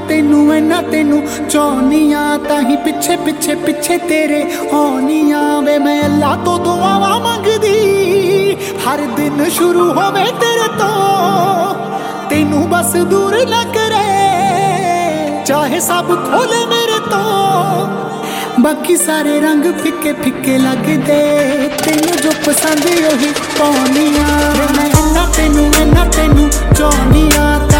तेनू चाहनिया ताही पिछे पिछे पिछे तेरे आनिया वे मैं अल्लाह तो दुआवा मंगदी हर दिन शुरू होवे तेरे तो तेनू बस दूर न करे चाहे सब खोले मेरे तो बाकी सारे रंग फिके फिके लगदे तेनू जो पसंद ओही पाउनिया मैं तेनू चाहनिया